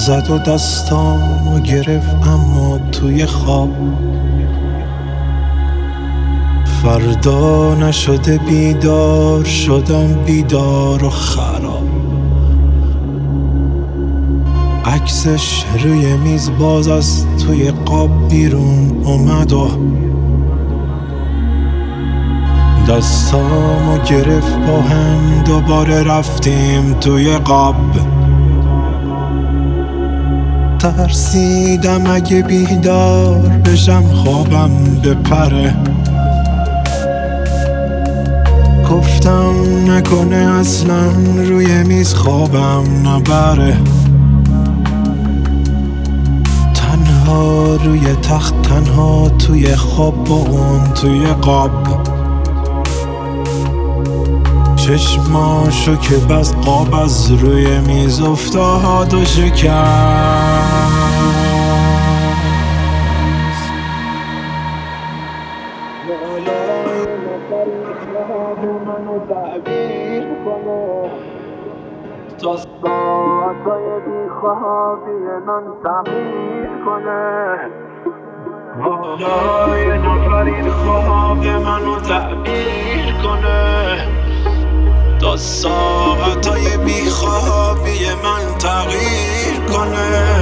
زد و دستامو گرفت اما توی خواب. فردا نشده بیدار شدم، بیدار و خراب. عکسش روی میز باز از توی قاب بیرون اومد و دستامو گرفت، با هم دوباره رفتیم توی قاب. ترسیدم اگه بیدار بشم خوابم بپره. گفتم نکنه اصلا روی میز خوابم نبره. تنها روی تخت، تنها توی خواب با اون توی قاب. چشماشو که بس قاب از روی میز افتاد و شکست. والای نفری خواب منو تعبیر کنه تا ساعتای بیخوابی من تغییر کنه. والای نفری خواب منو تعبیر کنه تا ساعتای بیخوابی من تغییر کنه.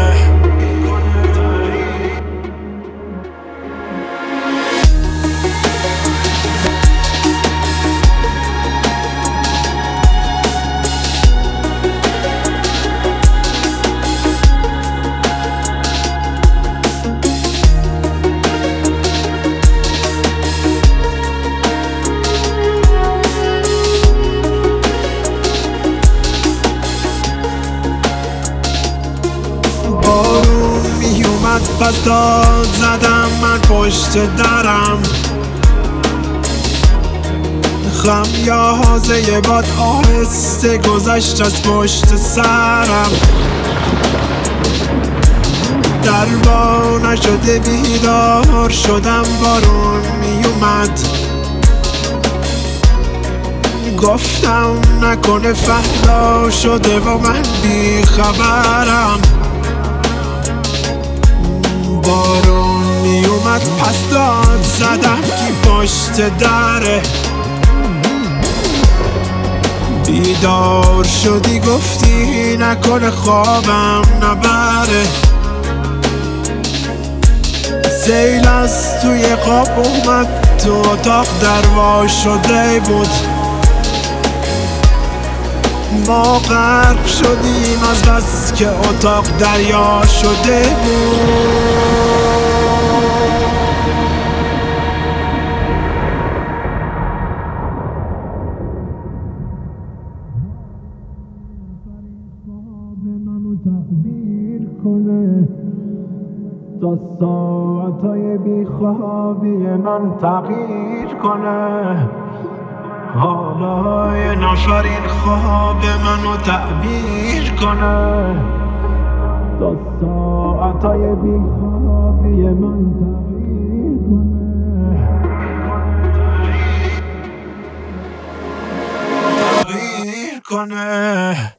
بارون میومد پس داد زدم من پشت درم. خمیازه باد آهسته گذشت از پشت سرم. دربا نشده بیدار شدم، بارون میومد. گفتم نکنه فردا شده و من بیخبرم. بارون میومد پس داد زدم کی پشت دره. بیدار شدی گفتی نکنه خوابم نبره. سیل از توی خواب اومد تو اتاق، دروا شده بود. ما غرق شدیم از بس که اتاق دریا شده بود. تعبیر کنه تا ساعتای بیخوابی من تغییر کنه. حالای نفرین خواب منو تعبیر کنه تا ساعتای بیخوابی من تغییر کنه.